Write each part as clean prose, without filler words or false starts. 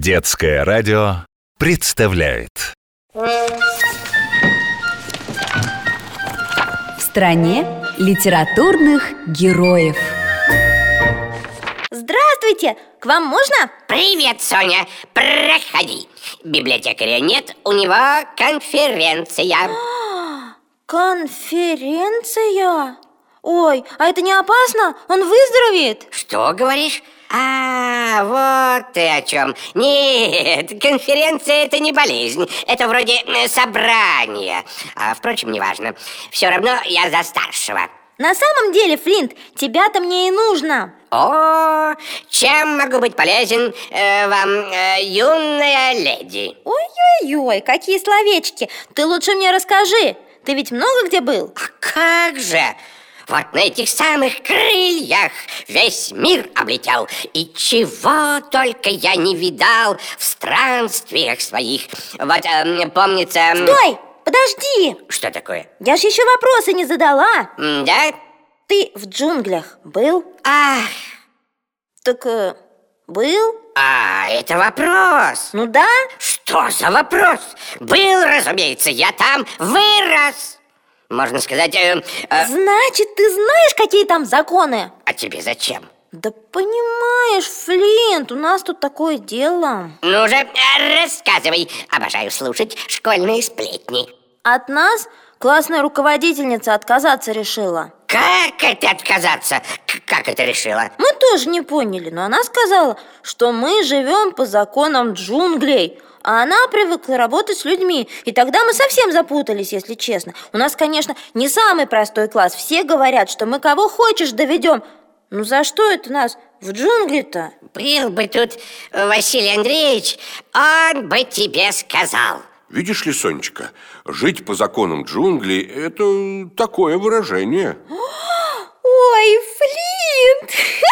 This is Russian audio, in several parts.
Детское радио представляет. В стране литературных героев. Здравствуйте! К вам можно? Привет, Соня! Проходи. Библиотекаря нет, у него конференция. Конференция? Ой, а это не опасно? Он выздоровеет? Что говоришь? Вот ты о чем. Нет, конференция – это не болезнь. Это вроде собрания. Впрочем, неважно. Все равно я за старшего. На самом деле, Флинт, тебя-то мне и нужно. Чем могу быть полезен вам, юная леди? Ой-ой-ой, какие словечки. Ты лучше мне расскажи. Ты ведь много где был? А как же! Вот на этих самых крыльях весь мир облетел. И чего только я не видал в странствиях своих. Вот, помнится... Стой! Подожди! Что такое? Я ж еще вопросы не задала. Да? Ты в джунглях был? Ах! Так был? Это вопрос. Ну да. Что за вопрос? Был, разумеется, я там вырос. Можно сказать... Значит, ты знаешь, какие там законы? А тебе зачем? Да понимаешь, Флинт, у нас тут такое дело. Ну же, рассказывай. Обожаю слушать школьные сплетни. От нас классная руководительница отказаться решила. Как это отказаться? Как это решила? Мы тоже не поняли, но она сказала, что мы живем по законам джунглей, а она привыкла работать с людьми. И тогда мы совсем запутались, если честно. У нас, конечно, не самый простой класс. Все говорят, что мы кого хочешь доведем. Ну за что это нас в джунгли-то? Был бы тут Василий Андреевич, он бы тебе сказал. Видишь ли, Сонечка, жить по законам джунглей – это такое выражение. Ой, Флинт!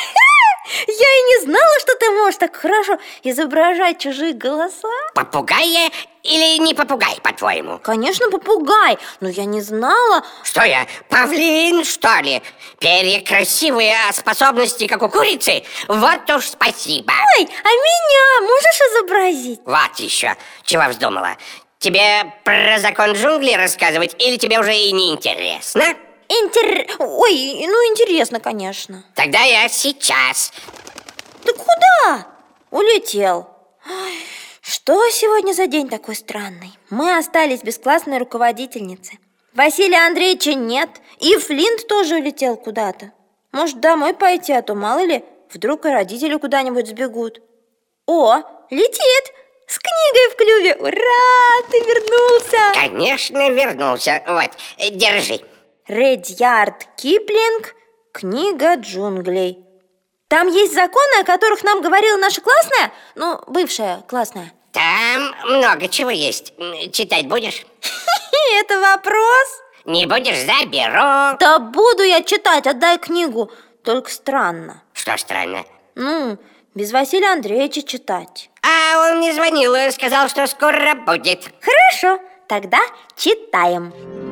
Я и не знала, что ты можешь так хорошо изображать чужие голоса. Попугай или не попугай, по-твоему? Конечно, попугай, но я не знала. Что я, павлин, что ли? Перья красивые, а способности, как у курицы? Вот уж спасибо. Ой, а меня можешь изобразить? Вот еще, чего вздумала. Тебе про закон джунглей рассказывать или тебе уже и не интересно? Ой, ну интересно, конечно. Тогда я сейчас. Ты куда? Улетел. Ой, что сегодня за день такой странный? Мы остались без классной руководительницы. Василия Андреевича нет. И Флинт тоже улетел куда-то. Может, домой пойти, а то мало ли, вдруг и родители куда-нибудь сбегут. О, летит! С книгой в клюве. Ура, ты вернулся! Конечно, вернулся. Вот, держи. Редьярд Киплинг, книга джунглей. Там есть законы, о которых нам говорила наша классная, ну, бывшая классная. Там много чего есть. Читать будешь? Это вопрос? Не будешь, заберу. Да буду я читать, отдай книгу. Только странно. Что странно? Ну, без Василия Андреевича читать. Он не звонил, сказал, что скоро будет. Хорошо, тогда читаем.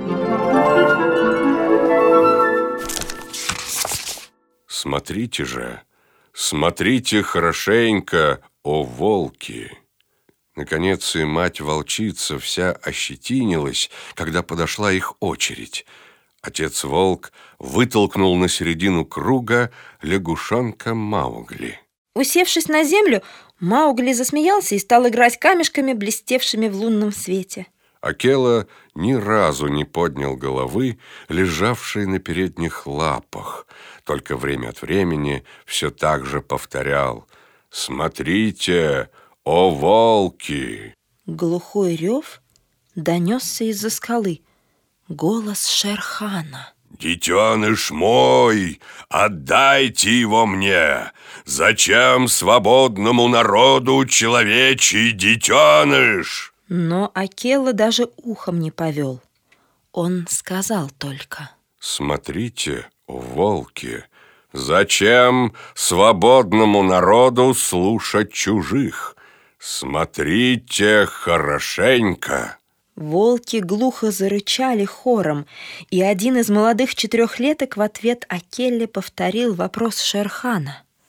Смотрите же, смотрите хорошенько, о волки! Наконец и мать-волчица вся ощетинилась, когда подошла их очередь. Отец-волк вытолкнул на середину круга лягушонка Маугли. Усевшись на землю, Маугли засмеялся и стал играть камешками, блестевшими в лунном свете. Акела ни разу не поднял головы, лежавшей на передних лапах, только время от времени все так же повторял: «Смотрите, о волки!» Глухой рев донесся из-за скалы. Голос Шер-Хана. «Детеныш мой, отдайте его мне! Зачем свободному народу человечий детеныш?» Но Акела даже ухом не повел. Он сказал только: «Смотрите, о волки, зачем свободному народу слушать чужих? Смотрите хорошенько!» Волки глухо зарычали хором, и один из молодых четырехлеток в ответ Акелле повторил вопрос Шер-Хана.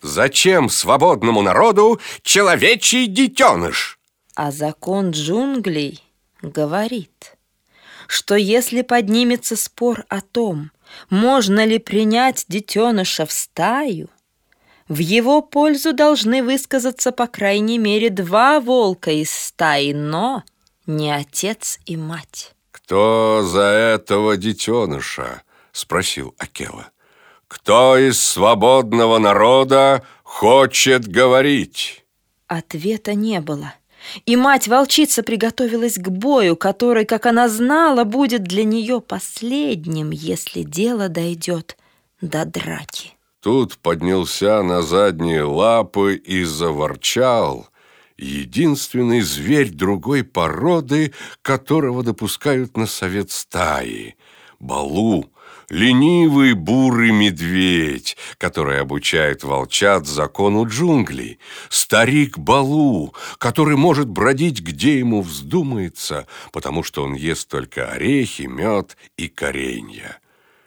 Зачем свободному народу человечий детеныш? А закон джунглей говорит, что если поднимется спор о том, можно ли принять детеныша в стаю, в его пользу должны высказаться по крайней мере 2 волка из стаи, но не отец и мать. «Кто за этого детеныша?» – спросил Акела. «Кто из свободного народа хочет говорить?» Ответа не было, и мать-волчица приготовилась к бою, который, как она знала, будет для нее последним, если дело дойдет до драки. Тут поднялся на задние лапы и заворчал единственный зверь другой породы, которого допускают на совет стаи – Балу, ленивый бурый медведь, который обучает волчат закону джунглей, старик Балу, который может бродить, где ему вздумается, потому что он ест только орехи, мед и коренья.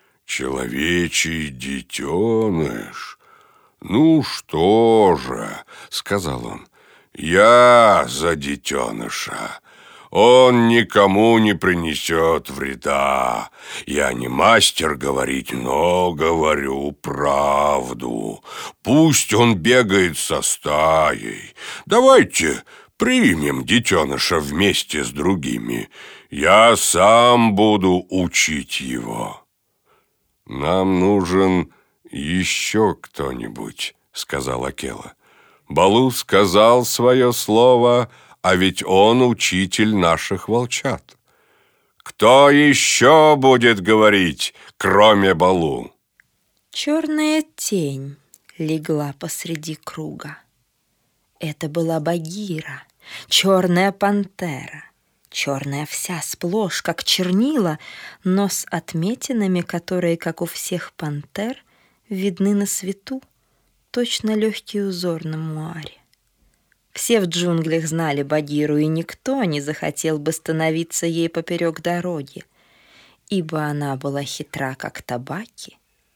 «Человечий детеныш? Ну что же, — сказал он, — я за детеныша. Он никому не принесет вреда. Я не мастер говорить, но говорю правду. Пусть он бегает со стаей. Давайте примем детеныша вместе с другими. Я сам буду учить его». «Нам нужен еще кто-нибудь», — сказал Акела. «Балу сказал свое слово, а ведь он учитель наших волчат. Кто еще будет говорить, кроме Балу?» Черная тень легла посреди круга. Это была Багира, черная пантера. Черная вся сплошь, как чернила, но с отметинами, которые, как у всех пантер, видны на свету, точно легкий узор на муаре. Все в джунглях знали Багиру, и никто не захотел бы становиться ей поперек дороги, ибо она была хитра, как табаки,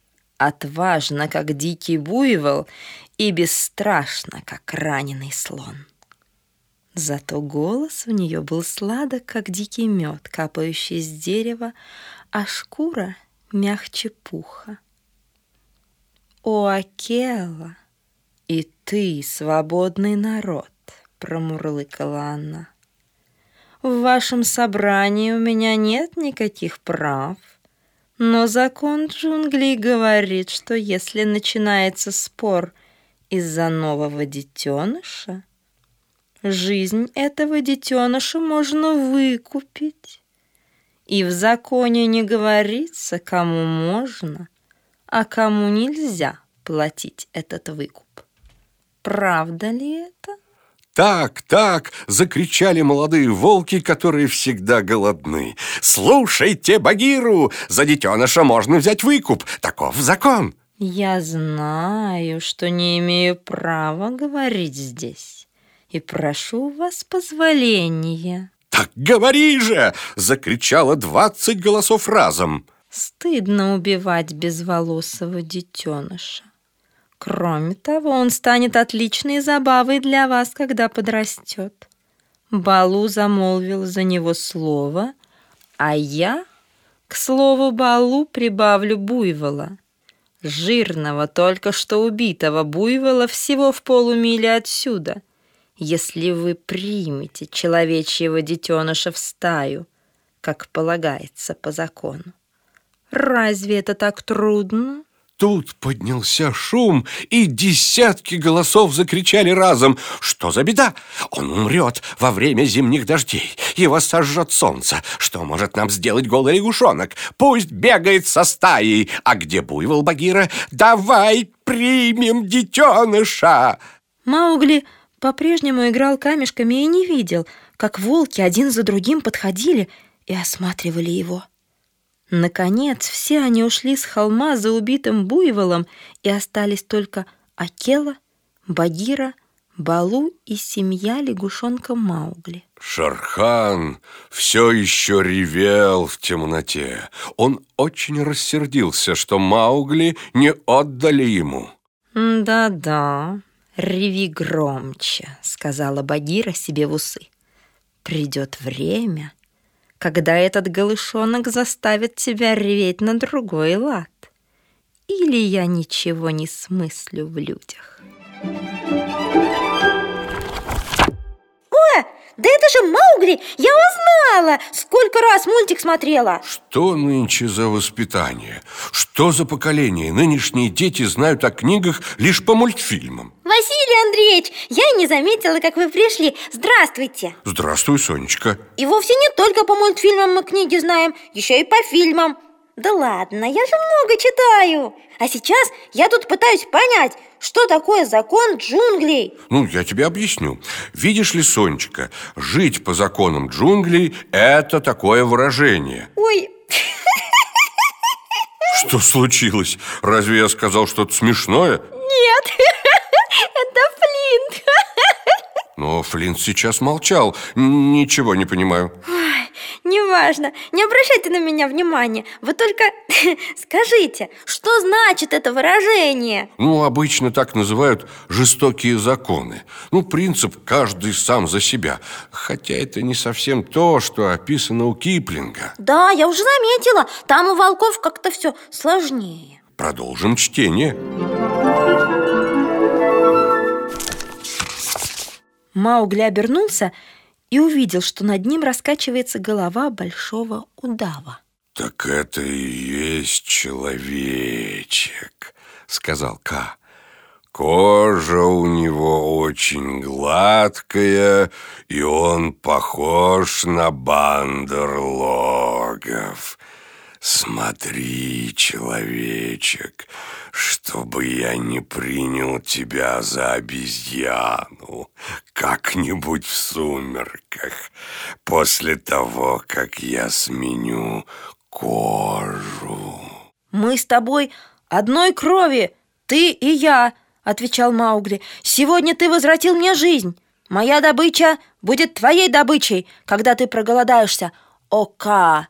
отважна, как дикий буйвол, и бесстрашна, как раненый слон. Зато голос у нее был сладок, как дикий мед, капающий с дерева, а шкура мягче пуха. «О, Акела, и ты свободный народ!» — промурлыкала она. «В вашем собрании у меня нет никаких прав, но закон джунглей говорит, что если начинается спор из-за нового детеныша, жизнь этого детеныша можно выкупить. И в законе не говорится, кому можно, а кому нельзя платить этот выкуп. Правда ли это?» «Так, так!» – закричали молодые волки, которые всегда голодны. «Слушайте Багиру! За детеныша можно взять выкуп! Таков закон!» «Я знаю, что не имею права говорить здесь, и прошу у вас позволения». «Так говори же!» – закричало 20 голосов разом. «Стыдно убивать безволосого детеныша. Кроме того, он станет отличной забавой для вас, когда подрастет. Балу замолвил за него слово, а я, к слову Балу, прибавлю буйвола. Жирного, только что убитого буйвола всего в полумиле отсюда, если вы примете человечьего детеныша в стаю, как полагается по закону. Разве это так трудно?» Тут поднялся шум, и десятки голосов закричали разом. «Что за беда? Он умрет во время зимних дождей. Его сожжет солнце. Что может нам сделать голый лягушонок? Пусть бегает со стаей. А где буйвол, Багира? Давай примем детеныша!» Маугли по-прежнему играл камешками и не видел, как волки один за другим подходили и осматривали его. Наконец, все они ушли с холма за убитым буйволом, и остались только Акела, Багира, Балу и семья лягушонка Маугли. Шерхан все еще ревел в темноте. Он очень рассердился, что Маугли не отдали ему. «Да-да, реви громче», — сказала Багира себе в усы. «Придет время, когда этот голышонок заставит тебя реветь на другой лад. Или я ничего не смыслю в людях». Да это же Маугли! Я узнала! Сколько раз мультик смотрела! Что нынче за воспитание? Что за поколение? Нынешние дети знают о книгах лишь по мультфильмам. Василий Андреевич, я и не заметила, как вы пришли. Здравствуйте! Здравствуй, Сонечка. И вовсе не только по мультфильмам мы книги знаем, еще и по фильмам. Да ладно, я же много читаю. А сейчас я тут пытаюсь понять, что такое закон джунглей. Ну, я тебе объясню. Видишь ли, Сонечка, жить по законам джунглей – это такое выражение. Ой, Что случилось? Разве я сказал что-то смешное? нет, это Флинт. Но Флинт сейчас молчал. Ничего не понимаю. Неважно, не обращайте на меня внимания. Вы только скажите, что значит это выражение? Ну, обычно так называют жестокие законы. Ну, принцип «каждый сам за себя». Хотя это не совсем то, что описано у Киплинга. Да, я уже заметила, там у волков как-то все сложнее. Продолжим чтение. Маугли обернулся и увидел, что над ним раскачивается голова большого удава. «Так это и есть человечек», — сказал Ка. «Кожа у него очень гладкая, и он похож на бандерлогов. Смотри, человечек, чтобы я не принял тебя за обезьяну как-нибудь в сумерках, после того, как я сменю кожу». «Мы с тобой одной крови, ты и я», — отвечал Маугли. «Сегодня ты возвратил мне жизнь. Моя добыча будет твоей добычей, когда ты проголодаешься, о Ка».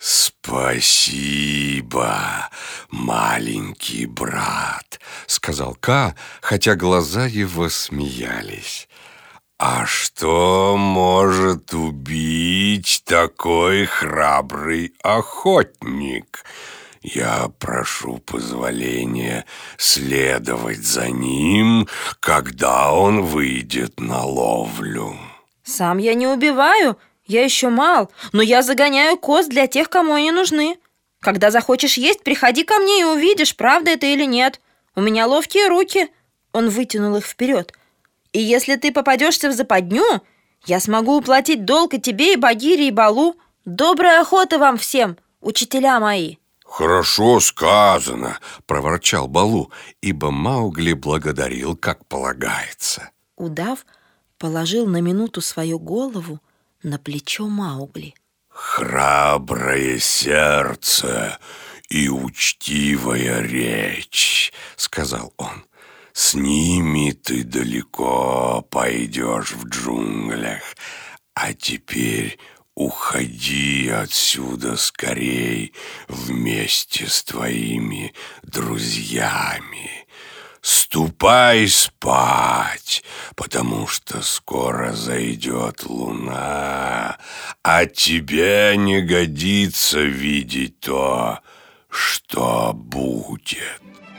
«Спасибо, маленький брат», — сказал Ка, хотя глаза его смеялись. «А что может убить такой храбрый охотник? Я прошу позволения следовать за ним, когда он выйдет на ловлю». «Сам я не убиваю, я еще мал, но я загоняю коз для тех, кому они нужны. Когда захочешь есть, приходи ко мне и увидишь, правда это или нет. У меня ловкие руки». Он вытянул их вперед. «И если ты попадешься в западню, я смогу уплатить долг и тебе, и Багире, и Балу. Доброй охоты вам всем, учителя мои». «Хорошо сказано», — проворчал Балу, ибо Маугли благодарил, как полагается. Удав положил на минуту свою голову на плечо Маугли. «Храброе сердце и учтивая речь», — сказал он. «С ними ты далеко пойдешь в джунглях. А теперь уходи отсюда скорей вместе с твоими друзьями. Ступай спать, потому что скоро зайдет луна, а тебе не годится видеть то, что будет».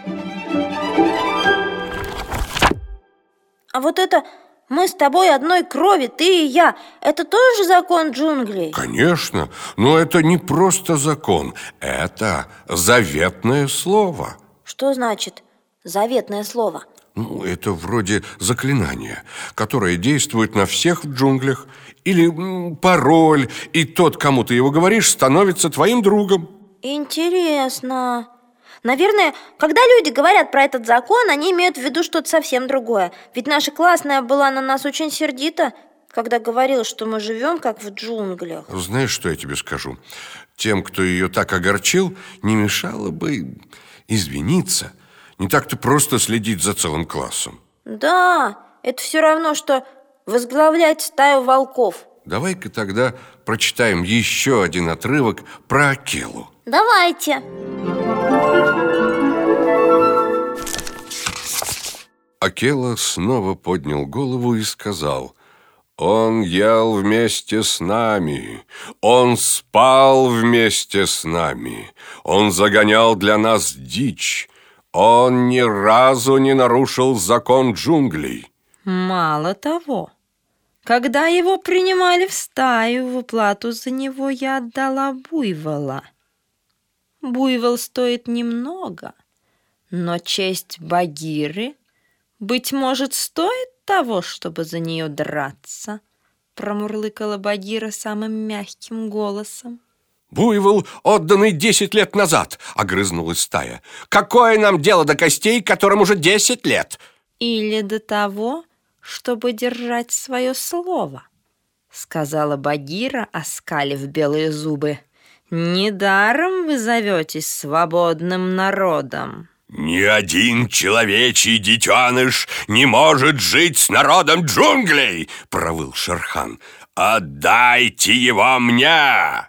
А вот это «мы с тобой одной крови, ты и я» — это тоже закон джунглей? Конечно, но это не просто закон, это заветное слово. Что значит заветное слово? Ну, это вроде заклинания, которое действует на всех в джунглях. Или пароль, и тот, кому ты его говоришь, становится твоим другом. Интересно. Наверное, когда люди говорят про этот закон, они имеют в виду что-то совсем другое. Ведь наша классная была на нас очень сердита, когда говорила, что мы живем как в джунглях. Знаешь, что я тебе скажу? Тем, кто ее так огорчил, не мешало бы извиниться. Не так-то просто следить за целым классом. Да, это все равно, что возглавлять стаю волков. Давай-ка тогда прочитаем еще один отрывок про Акелу. Давайте. Акела снова поднял голову и сказал: «Он ел вместе с нами, он спал вместе с нами, он загонял для нас дичь, он ни разу не нарушил закон джунглей». Мало того, когда его принимали в стаю, в уплату за него я отдала буйвола. Буйвол стоит немного, но честь Багиры, быть может, стоит того, чтобы за нее драться, промурлыкала Багира самым мягким голосом. «Буйвол, отданный 10 лет назад», — огрызнулась стая. «Какое нам дело до костей, которым уже 10 лет?» «Или до того, чтобы держать свое слово», — сказала Багира, оскалив белые зубы. «Недаром вы зоветесь свободным народом». «Ни один человечий детеныш не может жить с народом джунглей!» — провыл Шер-хан. «Отдайте его мне!»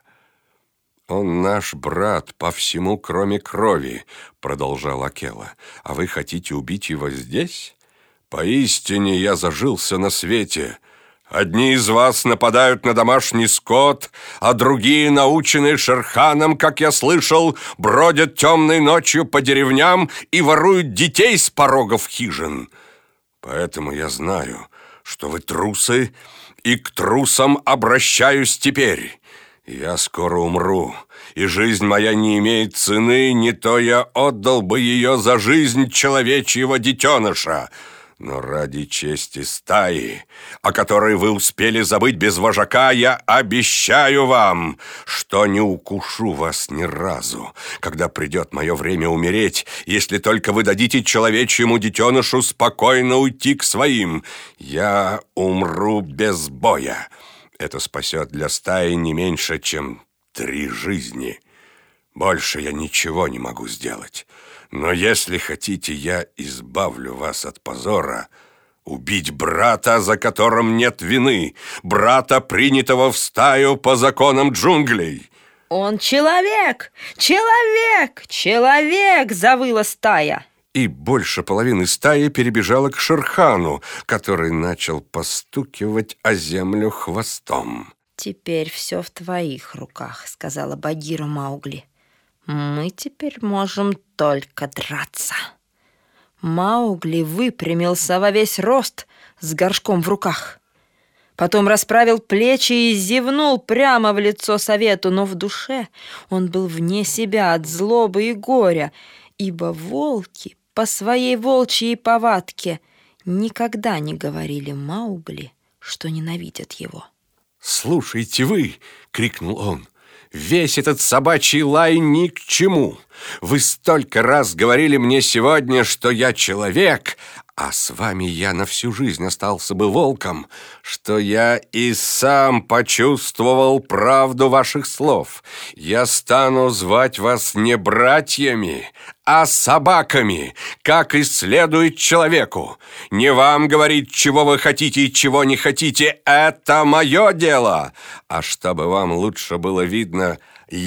«Он наш брат по всему, кроме крови», — продолжал Акела. «А вы хотите убить его здесь? Поистине я зажился на свете. Одни из вас нападают на домашний скот, а другие, наученные Шер-ханом, как я слышал, бродят темной ночью по деревням и воруют детей с порогов хижин. Поэтому я знаю, что вы трусы, и к трусам обращаюсь теперь. Я скоро умру, и жизнь моя не имеет цены, не то я отдал бы ее за жизнь человечьего детеныша. Но ради чести стаи, о которой вы успели забыть без вожака, я обещаю вам, что не укушу вас ни разу, когда придет мое время умереть, если только вы дадите человечьему детенышу спокойно уйти к своим. Я умру без боя. Это спасет для стаи не меньше, чем 3 жизни. Больше я ничего не могу сделать. Но если хотите, я избавлю вас от позора. Убить брата, за которым нет вины, брата, принятого в стаю по законам джунглей». «Он человек! Человек! Человек!» — завыла стая. И больше половины стаи перебежала к Шер-хану, который начал постукивать о землю хвостом. «Теперь все в твоих руках», — сказала Багира Маугли. «Мы теперь можем только драться». Маугли выпрямился во весь рост с горшком в руках. Потом расправил плечи и зевнул прямо в лицо совету, но в душе он был вне себя от злобы и горя, ибо волки по своей волчьей повадке никогда не говорили Маугли, что ненавидят его. «Слушайте вы!» — крикнул он. «Весь этот собачий лай ни к чему. Вы столько раз говорили мне сегодня, что я человек, а с вами я на всю жизнь остался бы волком, что я и сам почувствовал правду ваших слов. Я стану звать вас не братьями, а собаками, как и следует человеку. Не вам говорить, чего вы хотите и чего не хотите, это мое дело. А чтобы вам лучше было видно,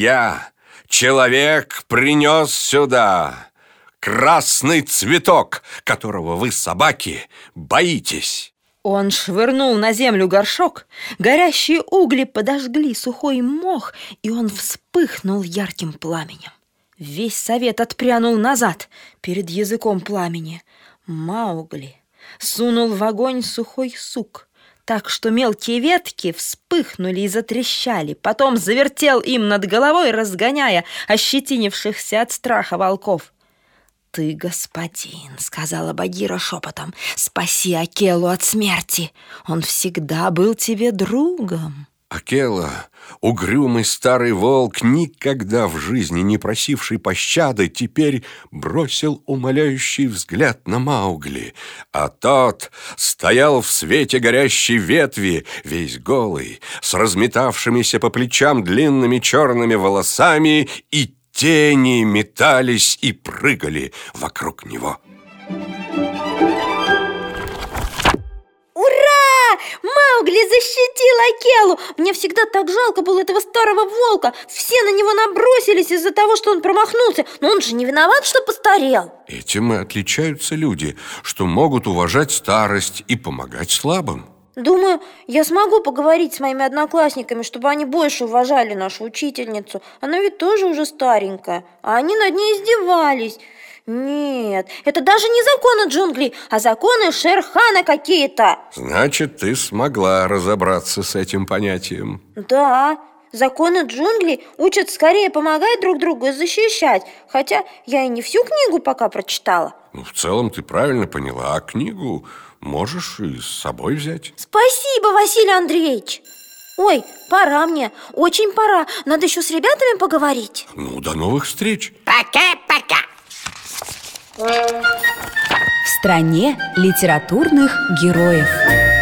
я, человек, принес сюда красный цветок, которого вы, собаки, боитесь». Он швырнул на землю горшок, горящие угли подожгли сухой мох, и он вспыхнул ярким пламенем. Весь совет отпрянул назад перед языком пламени. Маугли сунул в огонь сухой сук, так что мелкие ветки вспыхнули и затрещали. Потом завертел им над головой, разгоняя ощетинившихся от страха волков. «Ты, господин, — сказала Багира шепотом, — спаси Акелу от смерти. Он всегда был тебе другом». Акела, угрюмый старый волк, никогда в жизни не просивший пощады, теперь бросил умоляющий взгляд на Маугли, а тот стоял в свете горящей ветви, весь голый, с разметавшимися по плечам длинными черными волосами, и тени метались и прыгали вокруг него. Ура! Маугли защитил Акелу! Мне всегда так жалко было этого старого волка. Все на него набросились из-за того, что он промахнулся. Но он же не виноват, что постарел. Этим и отличаются люди, что могут уважать старость и помогать слабым. Думаю, я смогу поговорить с моими одноклассниками, чтобы они больше уважали нашу учительницу. Она ведь тоже уже старенькая, а они над ней издевались. Нет, это даже не законы джунглей, а законы Шер-Хана какие-то. Значит, ты смогла разобраться с этим понятием. Да, законы джунглей учат скорее помогать друг другу и защищать. Хотя я и не всю книгу пока прочитала. В целом ты правильно поняла, а книгу можешь и с собой взять. Спасибо, Василий Андреевич. Ой, пора мне, очень пора. Надо еще с ребятами поговорить. До новых встреч. Пока-пока. В стране литературных героев.